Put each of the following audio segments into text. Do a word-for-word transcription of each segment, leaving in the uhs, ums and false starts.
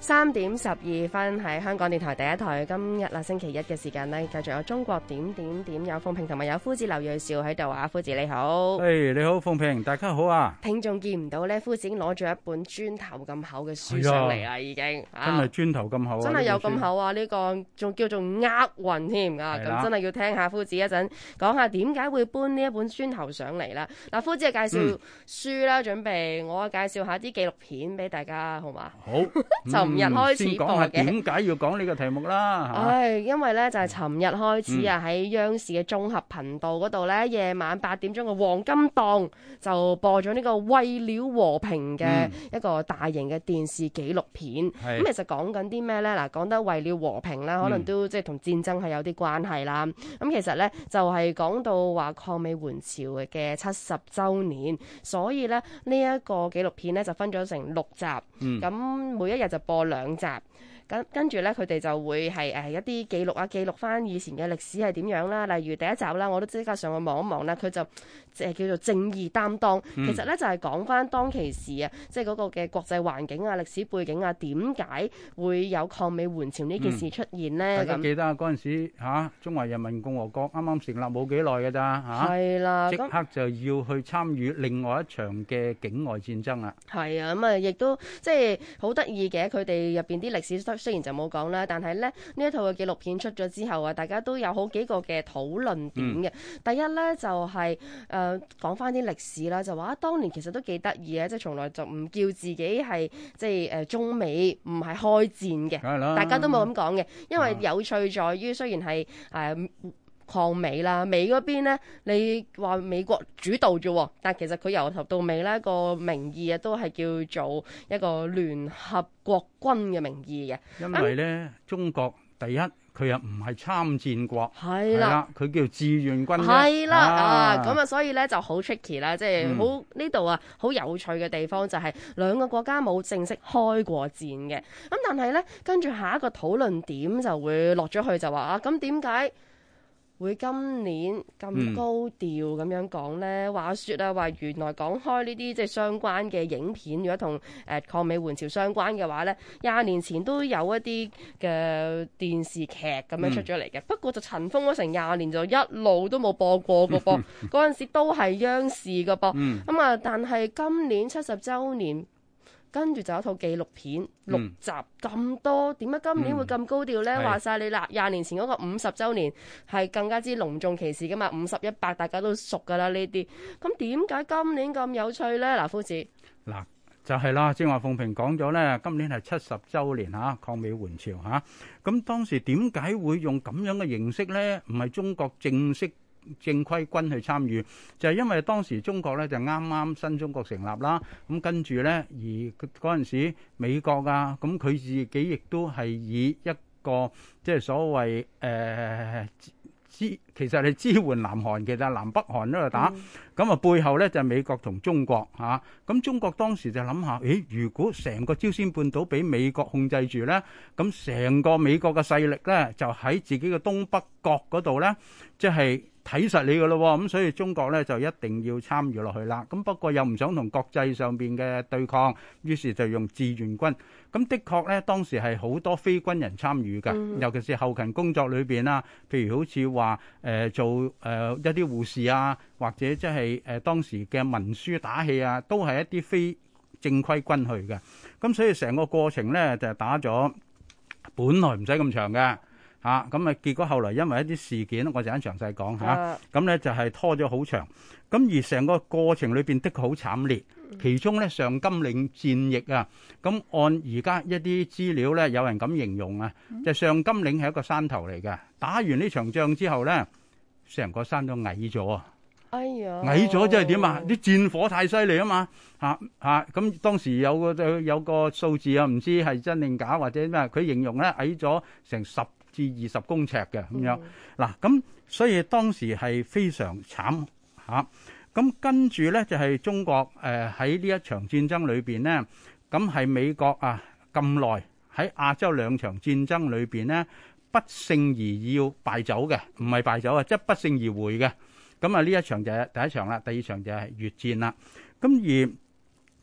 三點十二分喺香港電台第一台，今日啦星期一嘅時間呢，繼續有中國點點點，有鳳萍同埋有夫子劉銳紹喺度啊，夫子你好。 誒、hey, 你好，鳳萍，大家好啊！ 聽眾見唔到咧，夫子已經攞咗一本磚頭咁厚嘅書上嚟啦，已經。 啊、真係磚頭咁厚啊！ 真係有咁厚啊！呢、這個仲叫做厄運添啊！咁真係要聽下夫子一陣講下點解會搬呢一本磚頭上嚟啦。嗱，夫子係介紹書啦，嗯、準備我介紹下啲紀錄片俾大家，好嘛？ 好。 尋日開始播嘅， 點解要講呢個題目啦？ 唉，因為咧就係尋日開始啊，喺央視嘅綜合頻道嗰度咧，夜晚八點鐘嘅黃金檔就播咗呢個為了和平嘅一個大型嘅電視紀錄片。咁、嗯、其實講緊啲咩咧？嗱，講得為了和平啦，可能都即係同戰爭係有啲關係啦。咁、嗯、其實咧就係講到話抗美援朝嘅七十週年，所以咧呢一個紀錄片咧就分咗成六集。咁、嗯、每一日就播兩集。跟跟住咧，佢哋就會係誒一啲記錄啊，記錄翻以前嘅歷史係點樣啦。例如第一集啦，我都即刻上去望一望啦。佢就誒叫做正義擔當，嗯、其實咧就係講翻當其時啊，即係嗰個嘅國際環境啊、歷史背景啊，點解會有抗美援朝呢件事出現咧？咁、嗯、 大家記得啊，嗰陣時嚇中華人民共和國啱啱成立冇幾耐嘅咋嚇，係啦，即刻就要去參與另外一場嘅境外戰爭啦。係啊，咁啊亦都即係好得意嘅，佢哋入邊啲歷史雖然就冇講啦，但係咧呢一套嘅紀錄片出咗之後啊，大家都有好幾個嘅討論點嘅。嗯、第一咧就係誒講翻啲歷史啦，就話啊當年其實都幾得意嘅，即係從來就唔叫自己係即係誒中美唔係開戰嘅，大家都冇咁講嘅，因為有趣在於雖然係誒。呃抗美啦，美嗰邊咧，你話美國主導啫，但其實佢由頭到尾咧個名義啊，都係叫做一個聯合國軍嘅名義嘅。 因為咧，嗯、中國第一佢又唔係參戰國， 係啦， 佢叫志願軍， 係啦啊，咁啊，所以咧就好 tricky 啦，即係好呢度啊，好有趣嘅地方就係兩個國家冇正式開過戰嘅。咁但係咧，跟住下一個討論點就會落咗去就話啊，咁點解會今年咁高調咁樣講呢？嗯、話說啊，話原來講開呢啲即係相關嘅影片，如果同誒抗美援朝相關嘅話呢，廿年前都有一啲嘅電視劇咁樣出咗嚟嘅。嗯、不過就塵封咗成廿年，就一路都冇播過嘅噃。嗰陣時都係央視嘅噃。咁啊、嗯，但係今年七十週年。跟住就有一套紀錄片六集咁、嗯、多，點解今年會咁高調呢？嗯、話晒你啦，廿年前嗰個五十週年係更加之隆重其事噶嘛，五十一百大家都熟噶啦呢啲。咁點解今年咁有趣呢？嗱，夫子嗱就係、是、啦，正話鳳萍講咗呢，今年係七十週年嚇、啊、抗美援朝嚇。咁、啊、當時點解會用咁樣嘅形式呢？唔係中國正式正規軍去參與，就係、是、因為當時中國咧就啱啱新中國成立啦，咁跟住咧而嗰陣時美國啊，咁佢自己亦都係以一個即係所謂誒支，其實係支援南韓，其實南北韓都度打，咁啊、嗯、背後咧就係美國同中國嚇，咁、啊、中國當時就諗下，誒如果成個朝鮮半島俾美國控制住咧，咁成個美國嘅勢力咧就喺自己嘅東北角嗰度咧，即係睇實你噶咯，咁所以中國咧就一定要參與落去啦。咁不過又唔想同國際上邊嘅對抗，於是就用志願軍。咁的確咧，當時係好多非軍人參與嘅，嗯、尤其是後勤工作裏邊啦，譬如好似話誒做誒、呃、一啲護士啊，或者即係誒當時嘅文書打氣啊，都係一啲非正規軍去嘅。咁所以成個過程咧就打咗，本來唔使咁長嘅。嚇咁啊！結果後來因為一啲事件，我就喺詳細講嚇。咁咧、啊、就係拖咗好長。咁而成個過程裏邊的確好慘烈。其中咧上甘嶺戰役啊，咁按而家一啲資料咧，有人咁形容啊，就上甘嶺係一個山頭嚟嘅。打完呢場仗之後咧，成個山都矮咗啊！哎呀，矮咗即係點啊？啲戰火太犀利啊嘛！嚇嚇咁當時有個有個數字啊，唔知係真定假或者咩？佢形容咧矮咗成十至二十公尺嘅咁樣，嗱咁、嗯、所以當時係非常慘嚇。咁、啊、跟住咧就係、是、中國誒喺呢一場戰爭裏邊咧，咁係美國啊咁耐喺亞洲兩場戰爭裏邊咧不勝而要敗走嘅，唔係敗走啊，即係不勝而回嘅。咁啊呢一場就係第一場啦，第二場就係越戰啦。咁而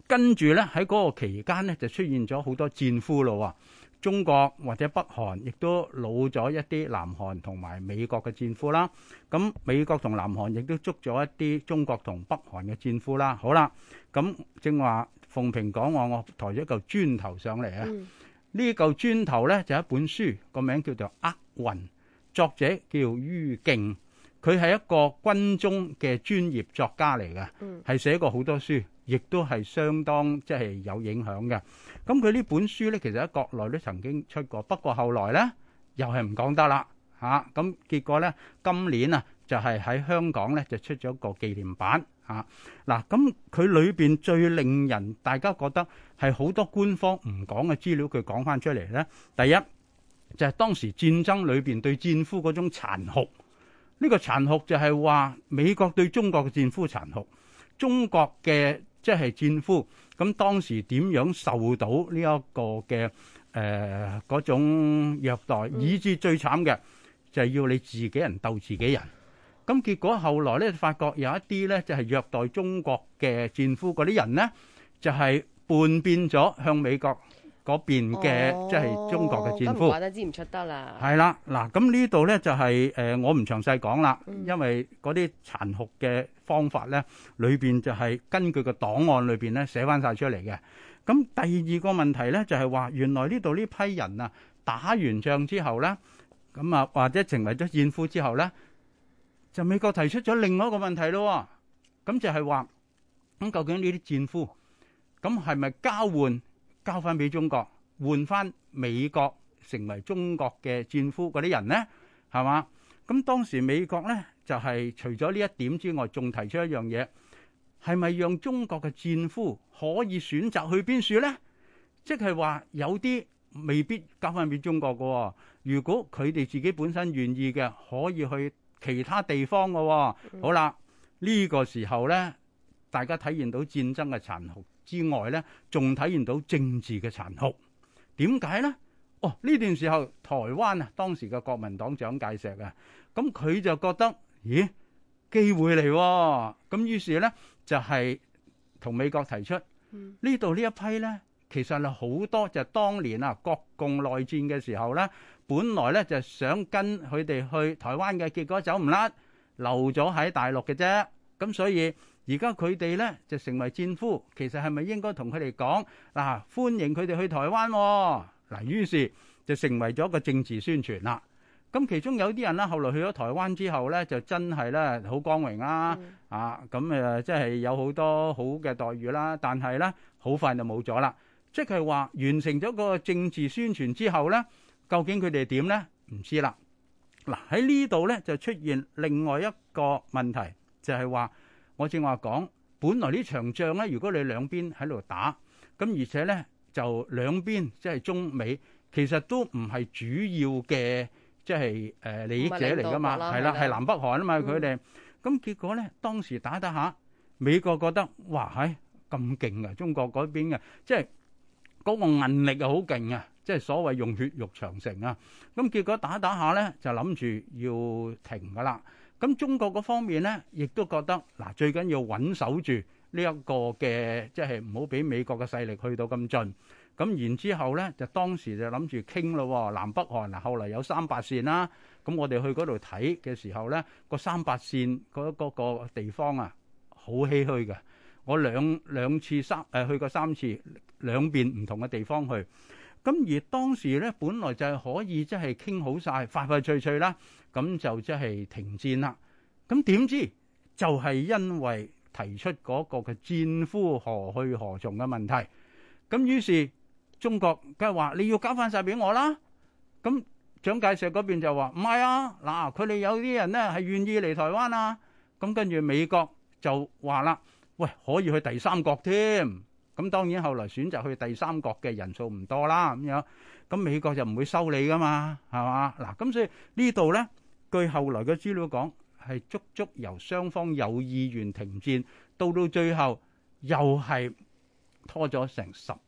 跟住咧喺嗰個期間咧就出現咗好多戰俘咯喎。中國或者北韓亦都擄咗一啲南韓同埋美國嘅戰俘啦。咁美國同南韓亦都捉咗一啲中國同北韓嘅戰俘啦。好啦，咁正話鳳萍講話，我抬咗一嚿磚頭上嚟啊！嗯、呢嚿磚頭咧就係一本書，個名叫做《厄運》，作者叫于敬，佢係一個軍中嘅專業作家嚟嘅，係、嗯、寫過好多書，亦都係相當即係、就是、有影響嘅。咁佢呢本書咧，其實喺國內都曾經出過，不過後來咧又係唔講得啦嚇。咁、啊、結果咧今年啊就係、是、喺香港咧就出咗個紀念版嚇。嗱，咁佢裏邊最令人大家覺得係好多官方唔講嘅資料，佢講翻出嚟咧。第一就係、是、當時戰爭裏邊對戰俘嗰種殘酷，呢、這個殘酷就係話美國對中國嘅戰俘殘酷，中國嘅即係戰俘。咁當時點樣受到呢一個嘅誒嗰種虐待，以至最慘嘅就係要你自己人鬥自己人。咁結果後來咧，發覺有一啲咧就係虐待中國嘅戰俘嗰啲人咧，就係叛變咗向美國嗰邊嘅即係中國嘅戰俘。咁唔怪得知唔出得啦。係啦，嗱，咁呢度咧就係誒我唔詳細講啦，因為嗰啲殘酷嘅方法咧，裏邊就係根據個檔案裏邊咧寫翻晒出嚟嘅。咁第二個問題咧就係話，原來呢度呢批人啊打完仗之後咧，咁啊或者成為咗戰俘之後咧，就美國提出咗另外一個問題咯。咁就係話，咁究竟呢啲戰俘咁係咪交換交翻俾中國，換翻美國成為中國嘅戰俘嗰啲人咧？係嘛？咁當時美國咧就係、是、除咗呢一點之外，仲提出一樣嘢，係咪讓中國嘅戰俘可以選擇去邊處咧？即係話有啲未必交翻俾中國嘅，如果佢哋自己本身願意嘅，可以去其他地方嘅。好啦，呢、這個時候咧，大家體現到戰爭嘅殘酷之外咧，仲體現到政治嘅殘酷。點解咧？哦，呢段時候台灣啊，當時嘅國民黨蔣介石啊，咁佢就覺得，咦，機會嚟喎，咁於是咧就係、是、同美國提出、嗯、呢度呢一批咧，其實係好多就係當年啊國共內戰嘅時候咧，本來咧就想跟佢哋去台灣嘅，結果走唔甩，留咗喺大陸嘅啫。咁所以而家佢哋咧就成為戰俘，其實係咪應該同佢哋講嗱，歡迎佢哋去台灣喎？嗱，於是就成為咗個政治宣傳啦。咁其中有啲人咧，後來去咗台灣之後咧，就真係咧好光榮啦，嗯、啊咁誒，即係有好多好嘅待遇啦。但係咧，好快就冇咗啦。即係話完成咗個政治宣傳之後咧，究竟佢哋點咧？唔知啦。嗱，喺呢度咧就出現另外一個問題，就係話我正話講，本來呢場仗咧，如果你兩邊喺度打，咁而且咧。就兩邊即係中美，其實都唔係主要嘅，即係誒利益者嚟噶嘛，係啦，係南北韓啊嘛，佢哋咁結果咧，當時打得下，美國覺得哇，係咁勁啊！中國嗰邊嘅，即係嗰個韌力啊，好勁啊！即係所謂用血肉長城啊！咁結果打打下咧，就諗住要停噶啦。咁中國嗰方面咧，亦都覺得嗱，最緊要穩守住。呢一個嘅即係唔好俾美國嘅勢力去到咁盡，咁然之後咧就當時就諗住傾咯，南北韓嗱，後嚟有三八線啦，咁我哋去嗰度睇嘅時候咧，個三八線嗰嗰個地方啊，好唏噓嘅。我兩兩次三誒去過三次，兩邊唔同嘅地方去，咁而當時咧本來就係可以即係傾好晒，快快脆脆啦，咁就即係停戰啦。咁點知就係因為提出嗰個嘅戰俘何去何從嘅問題，咁於是中國梗係話你要交翻晒俾我啦。咁蔣介石嗰邊就話唔係啊，嗱，佢哋有啲人咧係願意嚟台灣啊。咁跟住美國就話啦，喂，可以去第三國添。咁當然後來選擇去第三國嘅人數唔多啦，咁樣咁美國就唔會收你噶嘛，係嘛？嗱，咁所以呢度咧，據後來嘅資料講，係足足由雙方有意願停戰，到到最後又係拖咗成十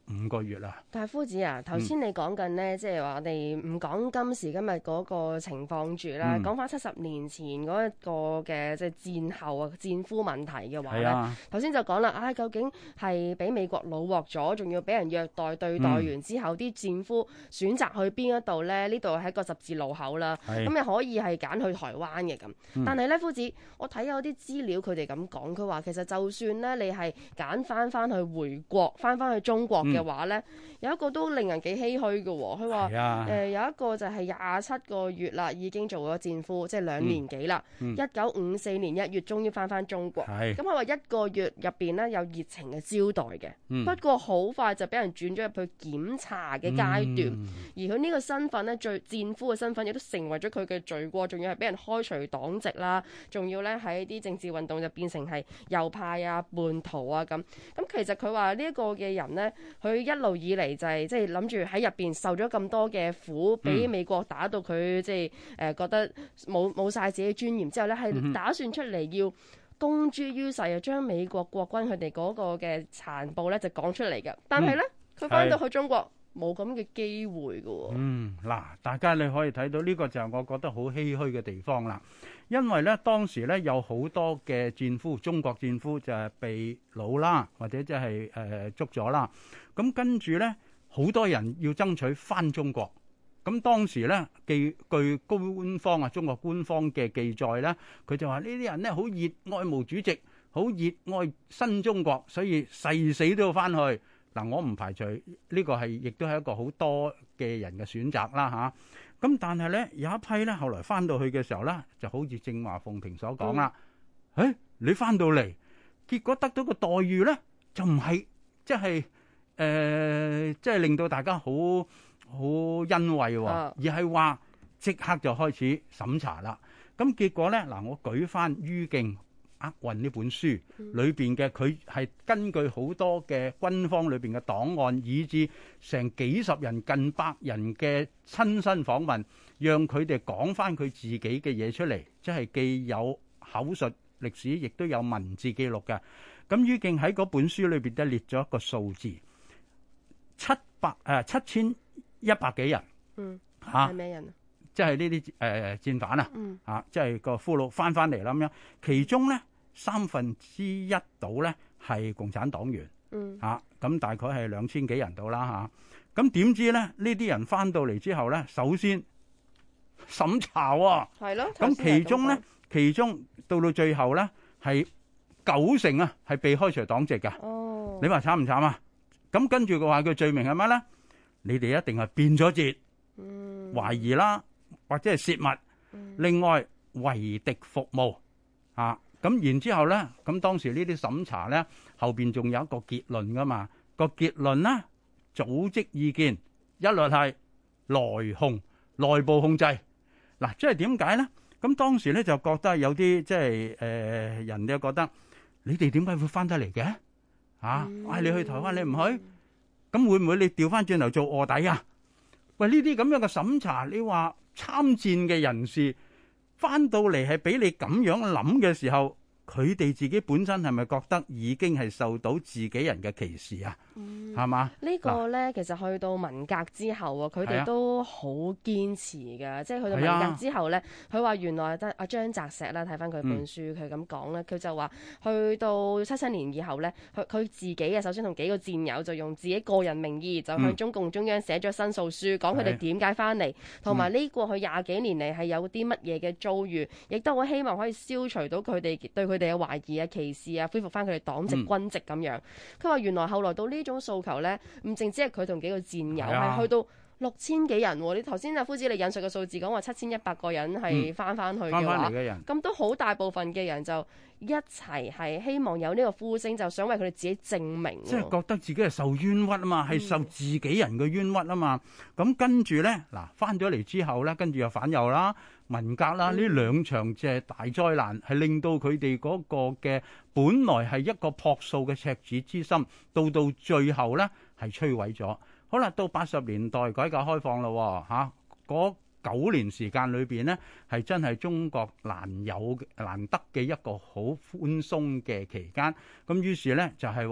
五個月啦。 但係夫子啊，頭先你講緊呢， 嗯、 即係話我哋唔講今時今日嗰個情況住啦，講翻七十年前嗰一個嘅即係戰後啊戰俘問題嘅話咧，頭先、啊、就講啦，啊究竟係俾美國擄獲咗，仲要俾人虐待對待完之後，啲、嗯、戰俘選擇去邊一度咧？呢度係一個十字路口啦，咁又可以係揀去台灣嘅咁。嗯、但係咧，夫子，我睇有啲資料，佢哋咁講，佢話其實就算咧你係揀翻翻去回國，翻翻去中國嘅話咧。嗯有一個都令人幾唏噓嘅喎，佢話誒有一個就係廿七個月啦，已經做咗戰俘，即係兩年幾啦。一九五四年一月終於翻翻中國，咁佢話一個月入邊咧有熱情嘅招待嘅，嗯、不過好快就俾人轉咗入去檢查嘅階段，嗯、而佢呢個身份咧，最戰俘嘅身份亦都成為咗佢嘅罪過，仲要係俾人開除黨籍啦，仲要咧喺啲政治運動就變成係右派啊、叛徒啊咁。咁其實佢話呢一個嘅人呢，佢一路以嚟就係即係諗住喺入邊受咗咁多嘅苦，俾美國打到佢即係誒覺得冇冇曬自己尊嚴之後咧，係打算出嚟要公諸於世啊，將美國國軍佢哋嗰個嘅殘暴咧就講出嚟嘅。但係咧，佢翻到去中國冇咁嘅機會㗎喎。嗯， 嗱，大家你可以睇到呢個就係我覺得好唏噓嘅地方啦。因為咧當時咧有好多嘅戰俘，中國戰俘就係被擄啦，或者即係誒捉咗啦。咁跟住咧，好多人要爭取翻中國。咁當時咧，據據官方啊，中國官方嘅記載咧，佢就話呢啲人咧好熱愛毛主席，好熱愛新中國，所以誓死都要翻去。嗱，我唔排除呢個係亦都係一個好多嘅人嘅選擇啦嚇。咁但係咧有一批咧後來翻到去嘅時候咧，就好似正話鳳萍所講啦，誒、嗯哎、你翻到嚟，結果得到個待遇咧就唔係即係誒即係令到大家好好欣慰喎，而係話即刻就開始審查啦。咁結果咧嗱，我舉翻于敬厄運呢本書裏邊嘅，佢係根據好多嘅軍方裏邊嘅檔案，以至成幾十人、近百人嘅親身訪問，讓佢哋講翻佢自己嘅嘢出嚟，即係既有口述歷史，亦都有文字記錄嘅。咁于敬喺嗰本書裏邊都列咗一個數字，七百誒七千一百幾人。嗯，嚇係咩人啊？即係呢啲誒戰犯啊，嗯、啊，即係個俘虜翻翻嚟啦咁樣，其中咧三分之一到咧係共產黨員，嗯、啊，咁大概係兩千幾人到啦嚇。咁、啊、點知咧呢啲人翻到嚟之後咧，首先審查喎、哦，係咯，咁其中咧，其中到到最後咧係九成啊係被開除黨籍㗎。哦，你話慘唔慘啊？咁跟住嘅話，佢罪名係乜咧？你哋一定係變咗節，嗯、懷疑啦。或者係泄密，另外為敵服務啊，咁然之後咧，咁當時呢啲審查咧，後邊仲有一個結論噶嘛，個結論咧，組織意見一律係內控、內部控制。嗱，即係點解咧？咁當時咧就覺得有啲即係誒人哋覺得你哋點解會翻得嚟嘅？啊，嗌你去台灣你唔去，咁會唔會你調翻轉頭做臥底啊？喂，呢啲咁樣嘅審查，你話？參戰嘅人士翻到嚟係俾你咁樣諗嘅時候，佢哋自己本身係咪覺得已經係受到自己人嘅歧視啊？係嘛、嗯？吧個呢個咧，其實去到文革之後啊，佢哋都好堅持㗎。啊、即係去到文革之後咧，佢話、啊、原來得阿張澤石啦，睇翻佢本書，佢咁講咧，佢就話去到七七年以後咧，佢佢自己啊，首先同幾個戰友就用自己個人名義就向中共中央寫咗申訴書，講佢哋點解翻嚟，同埋呢過去廿幾年嚟係有啲乜嘢嘅遭遇，亦都好希望可以消除到佢哋對佢哋嘅懷疑啊、歧視啊，恢復翻佢哋黨籍、嗯、軍籍咁樣。佢話原來後來到呢種訴求咧，唔淨止係佢同幾個戰友，係、啊、去到六千幾人。你頭先阿夫子你引述嘅數字講話七千一百個人係翻翻去嘅話，咁都好大部分嘅人就一齊係希望有呢個呼聲，就想為佢哋自己證明，即係覺得自己係受冤屈啊嘛，係、嗯、受自己人嘅冤屈啊嘛。咁跟住咧，嗱翻咗嚟之後咧，跟住又反右啦、文革啦，呢、嗯、兩場即係大災難，係令到佢哋嗰個嘅本來係一個樸素嘅赤子之心，到到最後咧係摧毀咗。好啦，到八十年代改革開放咯，嚇嗰九年時間裏邊呢，係真係中國難有難得嘅一個好寬鬆嘅期間。咁於是呢，就係話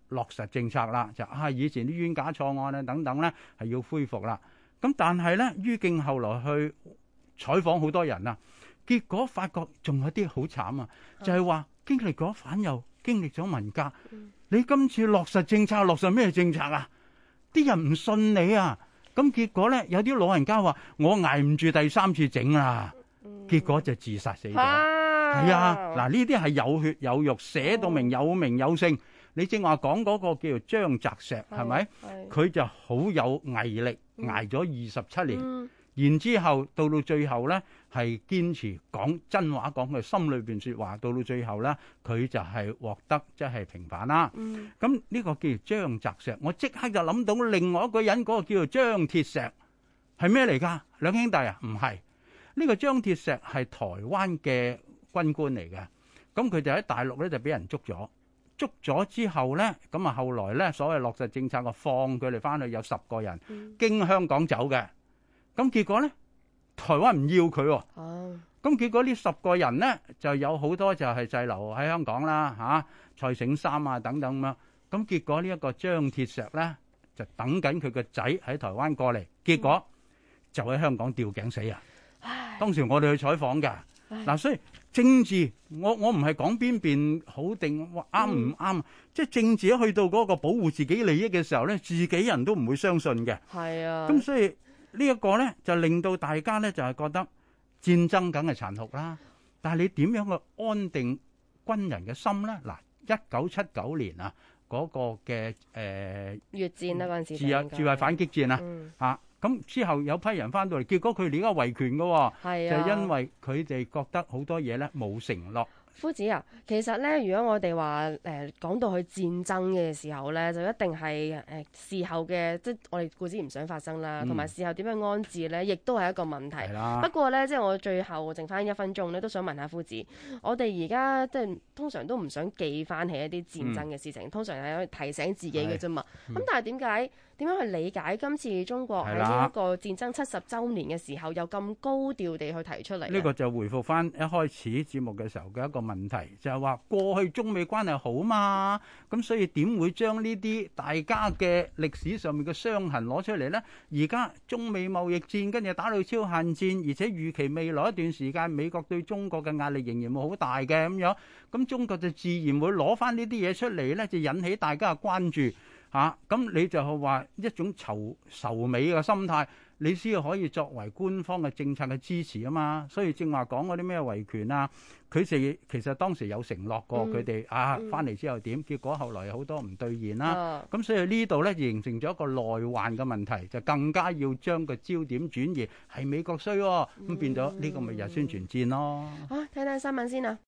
落實政策啦，就啊以前啲冤假錯案啊等等咧係要恢復啦。咁但係咧，于敬後來去採訪好多人啊，結果發覺仲有啲好慘啊，就係話經歷咗反右，經歷咗文革，你今次落實政策，落實咩政策啊？啲人唔信你啊！咁結果咧，有啲老人家話：我捱唔住第三次整啦，結果就自殺死咗。係啊，嗱呢啲係有血有肉，寫到明有名有姓。你正話講嗰個叫做張澤石，係咪？佢就好有毅力，捱咗二十七年。嗯然之後到到最後咧，係堅持講真話，講佢心裏邊説話。到到最後咧，佢就係獲得即係平反啦。咁呢、嗯、個叫做張澤石，我即刻就諗到另外一個人，嗰、那個叫做張鐵石，係咩嚟㗎？兩兄弟啊？唔係，呢、這個張鐵石係台灣嘅軍官嚟嘅。咁佢就喺大陸咧就俾人捉咗，捉咗之後咧，咁啊後來咧所謂落實政策，就放佢哋翻去有十個人、嗯、經香港走嘅。咁結果咧，台灣唔要佢喎、哦。哦。咁結果呢十個人咧，就有好多就係滯留喺香港啦，嚇、啊，蔡醒三啊等等咁樣。咁結果呢一個張鐵石咧，就等緊佢個仔喺台灣過嚟，結果就喺香港吊頸死啊！唉當時我哋去採訪㗎。嗱唉、啊，所以政治，我我唔係講邊邊好定啱唔啱，即係政治一去到嗰個保護自己利益嘅時候咧，自己人都唔會相信嘅。係啊。咁所以。呢一個咧就令到大家咧就係覺得戰爭梗係殘酷啦，但係你點樣去安定軍人嘅心咧？嗱，一九七九年啊，嗰個嘅誒越戰啊嗰陣時， 自啊自衛反擊戰啊，嚇咁之後有批人翻到嚟，結果佢哋而家維權嘅喎，就係因為佢哋覺得好多嘢咧冇承諾。 夫子啊，其實咧，如果我哋話誒講到去戰爭嘅時候咧，就一定係誒、呃、事後嘅，即係我哋固之唔想發生啦，同埋、嗯、事後點樣安置咧，亦都係一個問題。的不過咧，即係我最後剩翻一分鐘咧，都想問下夫子，我哋而家即係通常都唔想記翻起一啲戰爭嘅事情，嗯、通常係提醒自己嘅啫嘛。咁、嗯、但係點解點樣去理解今次中國喺呢一個戰爭七十週年嘅時候，又咁高調地去提出嚟？呢個就回覆翻一開始節目嘅時候嘅一個問題，就係話過去中美關係好嘛，咁所以點會將呢啲大家嘅歷史上面嘅傷痕攞出嚟呢？而家中美貿易戰跟住打到超限戰，而且預期未來一段時間美國對中國嘅壓力仍然會好大嘅咁樣，咁中國就自然會攞翻呢啲嘢出嚟呢，就引起大家嘅關注嚇。咁、啊、你就係話一種仇仇美嘅心態，你先可以作為官方嘅政策嘅支持啊嘛。所以正話講嗰啲咩維權啊，佢哋其實當時有承諾過佢哋、嗯、啊翻嚟之後點，結果後來有好多唔兌現啦。咁、嗯、所以呢度咧形成咗一個內患嘅問題，就更加要將個焦點轉移係美國衰喎、哦，咁變咗呢個咪又係宣傳戰咯。 好，睇睇新聞先啊。